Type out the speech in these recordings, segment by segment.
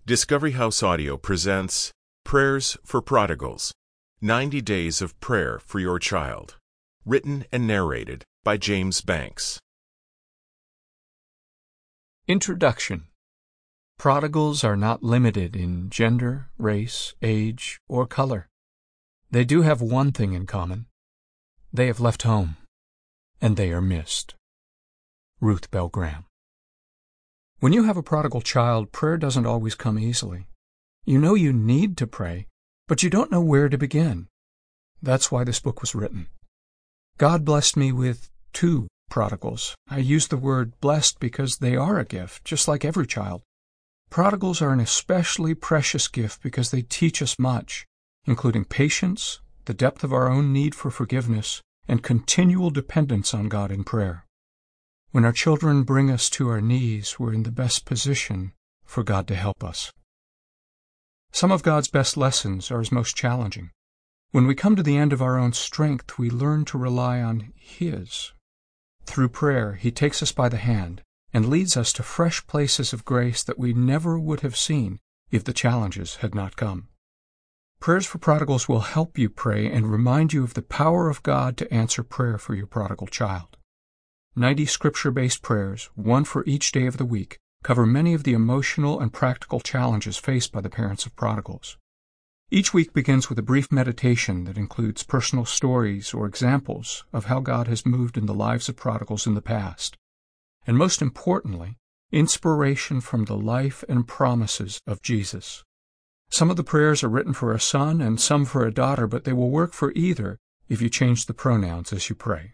Discovery House Audio presents Prayers for Prodigals, 90 Days of Prayer for Your Child, written and narrated by James Banks. Introduction. Prodigals are not limited in gender, race, age, or color. They do have one thing in common. They have left home, and they are missed. Ruth Bell Graham. When you have a prodigal child, prayer doesn't always come easily. You know you need to pray, but you don't know where to begin. That's why this book was written. God blessed me with 2 prodigals. I use the word blessed because they are a gift, just like every child. Prodigals are an especially precious gift because they teach us much, including patience, the depth of our own need for forgiveness, and continual dependence on God in prayer. When our children bring us to our knees, we're in the best position for God to help us. Some of God's best lessons are His most challenging. When we come to the end of our own strength, we learn to rely on His. Through prayer, He takes us by the hand and leads us to fresh places of grace that we never would have seen if the challenges had not come. Prayers for Prodigals will help you pray and remind you of the power of God to answer prayer for your prodigal child. 90 scripture-based prayers, one for each day of the week, cover many of the emotional and practical challenges faced by the parents of prodigals. Each week begins with a brief meditation that includes personal stories or examples of how God has moved in the lives of prodigals in the past. And most importantly, inspiration from the life and promises of Jesus. Some of the prayers are written for a son and some for a daughter, but they will work for either if you change the pronouns as you pray.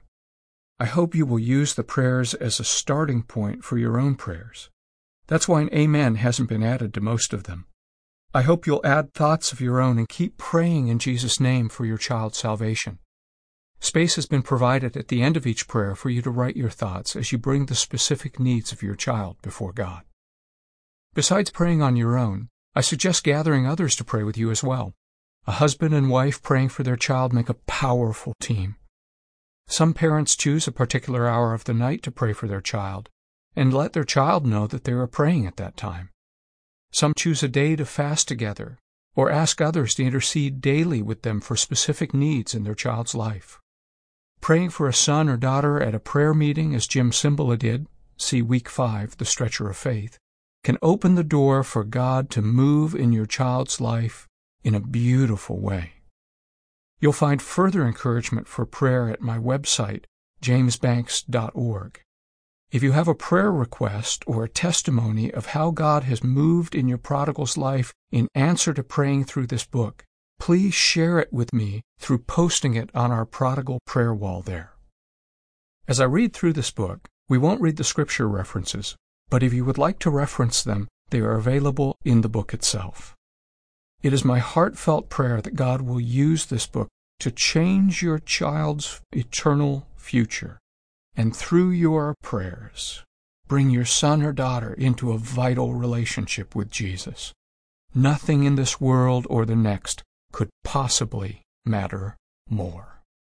I hope you will use the prayers as a starting point for your own prayers. That's why an amen hasn't been added to most of them. I hope you'll add thoughts of your own and keep praying in Jesus' name for your child's salvation. Space has been provided at the end of each prayer for you to write your thoughts as you bring the specific needs of your child before God. Besides praying on your own, I suggest gathering others to pray with you as well. A husband and wife praying for their child make a powerful team. Some parents choose a particular hour of the night to pray for their child and let their child know that they are praying at that time. Some choose a day to fast together or ask others to intercede daily with them for specific needs in their child's life. Praying for a son or daughter at a prayer meeting, as Jim Cymbala did, see Week 5, The Stretcher of Faith, can open the door for God to move in your child's life in a beautiful way. You'll find further encouragement for prayer at my website, jamesbanks.org. If you have a prayer request or a testimony of how God has moved in your prodigal's life in answer to praying through this book, please share it with me through posting it on our prodigal prayer wall there. As I read through this book, we won't read the scripture references, but if you would like to reference them, they are available in the book itself. It is my heartfelt prayer that God will use this book to change your child's eternal future, and through your prayers, bring your son or daughter into a vital relationship with Jesus. Nothing in this world or the next could possibly matter more.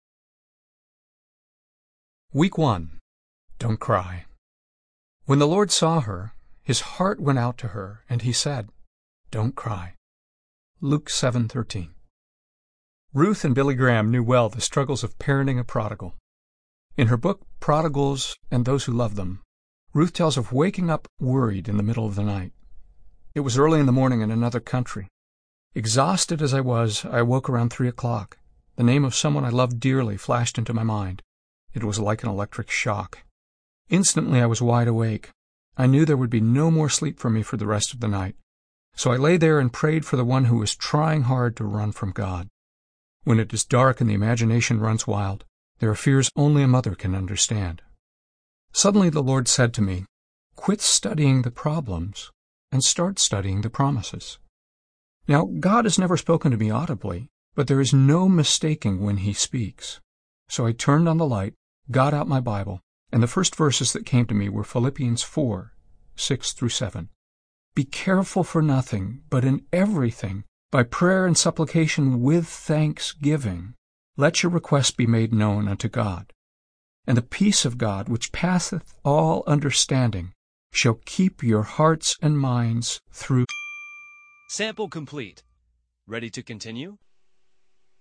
Week 1. Don't cry. When the Lord saw her, His heart went out to her, and He said, "Don't cry." Luke 7:13. Ruth and Billy Graham knew well the struggles of parenting a prodigal. In her book, Prodigals and Those Who Love Them, Ruth tells of waking up worried in the middle of the night. It was early in the morning in another country. Exhausted as I was, I awoke around 3 o'clock. The name of someone I loved dearly flashed into my mind. It was like an electric shock. Instantly I was wide awake. I knew there would be no more sleep for me for the rest of the night. So I lay there and prayed for the one who was trying hard to run from God. When it is dark and the imagination runs wild, there are fears only a mother can understand. Suddenly the Lord said to me, "Quit studying the problems and start studying the promises." Now, God has never spoken to me audibly, but there is no mistaking when He speaks. So I turned on the light, got out my Bible, and the first verses that came to me were Philippians 4, 6 through 7. Be careful for nothing, but in everything, by prayer and supplication with thanksgiving, let your requests be made known unto God. And the peace of God, which passeth all understanding, shall keep your hearts and minds through Sample complete. Ready to continue?